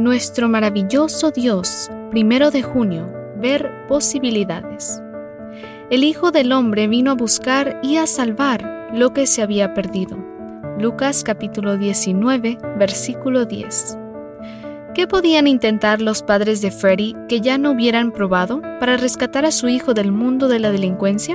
Nuestro maravilloso Dios, 1 de junio, ver posibilidades. El Hijo del Hombre vino a buscar y a salvar lo que se había perdido. Lucas capítulo 19, versículo 10. ¿Qué podían intentar los padres de Freddie que ya no hubieran probado para rescatar a su hijo del mundo de la delincuencia?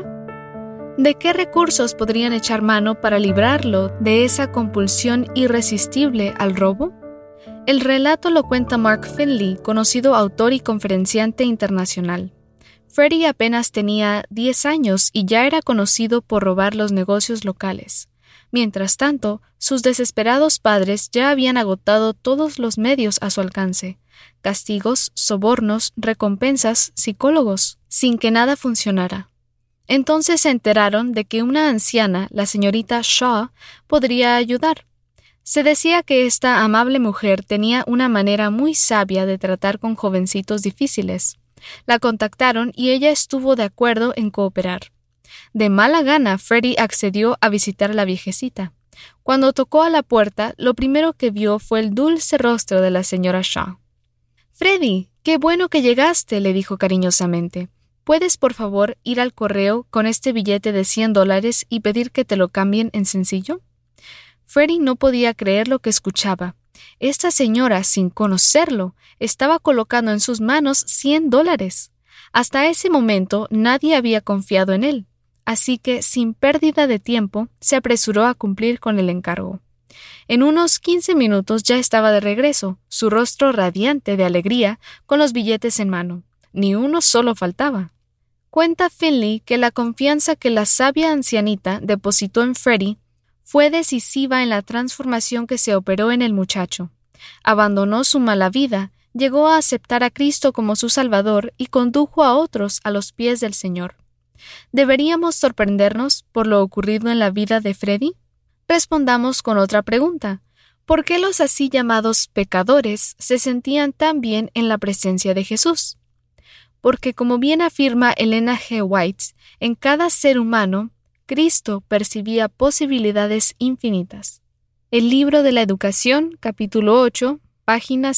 ¿De qué recursos podrían echar mano para librarlo de esa compulsión irresistible al robo? El relato lo cuenta Mark Finley, conocido autor y conferenciante internacional. Freddie apenas tenía 10 años y ya era conocido por robar los negocios locales. Mientras tanto, sus desesperados padres ya habían agotado todos los medios a su alcance: castigos, sobornos, recompensas, psicólogos, sin que nada funcionara. Entonces se enteraron de que una anciana, la señorita Shaw, podría ayudar. Se decía que esta amable mujer tenía una manera muy sabia de tratar con jovencitos difíciles. La contactaron y ella estuvo de acuerdo en cooperar. De mala gana, Freddie accedió a visitar a la viejecita. Cuando tocó a la puerta, lo primero que vio fue el dulce rostro de la señora Shaw. «Freddie, qué bueno que llegaste», le dijo cariñosamente. «¿Puedes, por favor, ir al correo con este billete de $100 y pedir que te lo cambien en sencillo?» Freddie no podía creer lo que escuchaba. Esta señora, sin conocerlo, estaba colocando en sus manos $100. Hasta ese momento nadie había confiado en él, así que, sin pérdida de tiempo, se apresuró a cumplir con el encargo. En unos 15 minutos ya estaba de regreso, su rostro radiante de alegría, con los billetes en mano. Ni uno solo faltaba. Cuenta Finley que la confianza que la sabia ancianita depositó en Freddie fue decisiva en la transformación que se operó en el muchacho. Abandonó su mala vida, llegó a aceptar a Cristo como su Salvador y condujo a otros a los pies del Señor. ¿Deberíamos sorprendernos por lo ocurrido en la vida de Freddie? Respondamos con otra pregunta. ¿Por qué los así llamados pecadores se sentían tan bien en la presencia de Jesús? Porque, como bien afirma Elena G. White, en cada ser humano, Cristo percibía posibilidades infinitas. El libro de la Educación, capítulo 8, página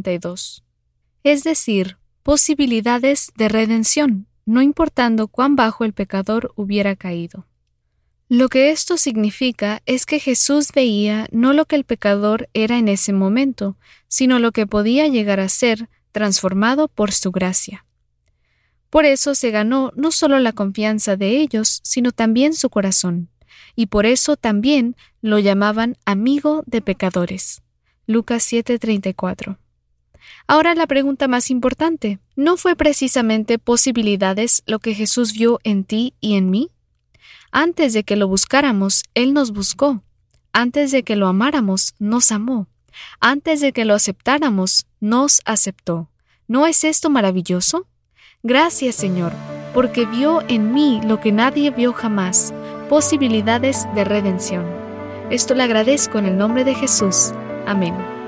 72. Es decir, posibilidades de redención, no importando cuán bajo el pecador hubiera caído. Lo que esto significa es que Jesús veía no lo que el pecador era en ese momento, sino lo que podía llegar a ser transformado por su gracia. Por eso se ganó no solo la confianza de ellos, sino también su corazón, y por eso también lo llamaban amigo de pecadores. Lucas 7:34. Ahora la pregunta más importante, ¿no fue precisamente posibilidades lo que Jesús vio en ti y en mí? Antes de que lo buscáramos, Él nos buscó. Antes de que lo amáramos, nos amó. Antes de que lo aceptáramos, nos aceptó. ¿No es esto maravilloso? Gracias, Señor, porque vio en mí lo que nadie vio jamás, posibilidades de redención. Esto le agradezco en el nombre de Jesús. Amén.